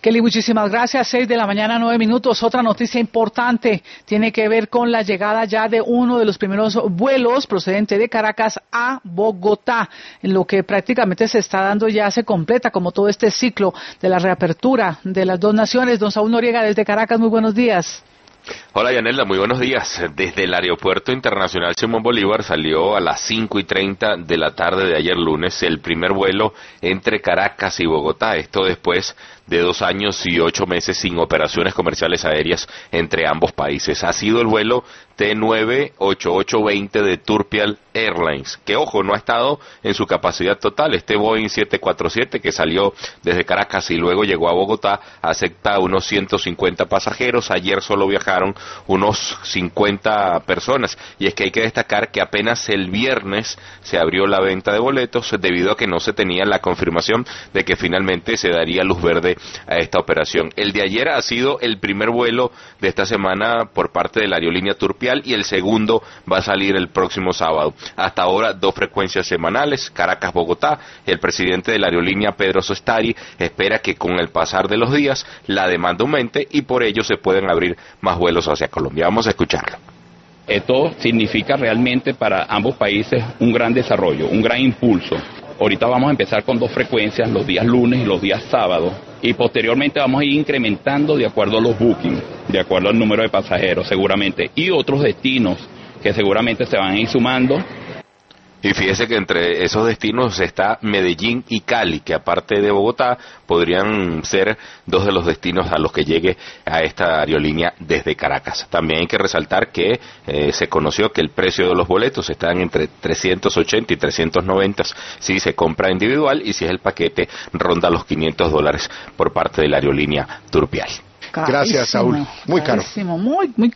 Kelly, muchísimas gracias. 6 de la mañana, 9 minutos. Otra noticia importante tiene que ver con la llegada ya de uno de los primeros vuelos procedente de Caracas a Bogotá, en lo que prácticamente se está dando ya, se completa como todo este ciclo de la reapertura de las dos naciones. Don Saúl Noriega desde Caracas, muy buenos días. Hola Yanelda, muy buenos días. Desde el Aeropuerto Internacional Simón Bolívar salió a las 5:30 de la tarde de ayer lunes el primer vuelo entre Caracas y Bogotá. Esto después de 2 años y 8 meses sin operaciones comerciales aéreas entre ambos países. Ha sido el vuelo T98820 de Turpial Airlines, que ojo, no ha estado en su capacidad total. Este Boeing 747 que salió desde Caracas y luego llegó a Bogotá acepta unos 150 pasajeros. Ayer solo viajaron unos 50 personas, y es que hay que destacar que apenas el viernes se abrió la venta de boletos debido a que no se tenía la confirmación de que finalmente se daría luz verde a esta operación. El de ayer ha sido el primer vuelo de esta semana por parte de la aerolínea Turpial y el segundo va a salir el próximo sábado. Hasta ahora 2 frecuencias semanales, Caracas-Bogotá. El presidente de la aerolínea, Pedro Sostari, espera que con el pasar de los días la demanda aumente y por ello se pueden abrir más vuelos hacia Colombia. Vamos a escucharlo. Esto significa realmente para ambos países un gran desarrollo, un gran impulso. Ahorita vamos a empezar con 2 frecuencias, los días lunes y los días sábados, y posteriormente vamos a ir incrementando de acuerdo a los bookings, de acuerdo al número de pasajeros seguramente, y otros destinos que seguramente se van a ir sumando. Y fíjese que entre esos destinos está Medellín y Cali, que aparte de Bogotá podrían ser 2 de los destinos a los que llegue a esta aerolínea desde Caracas. También hay que resaltar que se conoció que el precio de los boletos están entre 380 y 390 si se compra individual, y si es el paquete ronda los $500 por parte de la aerolínea Turpial. Gracias, Saúl. Muy caro. Muy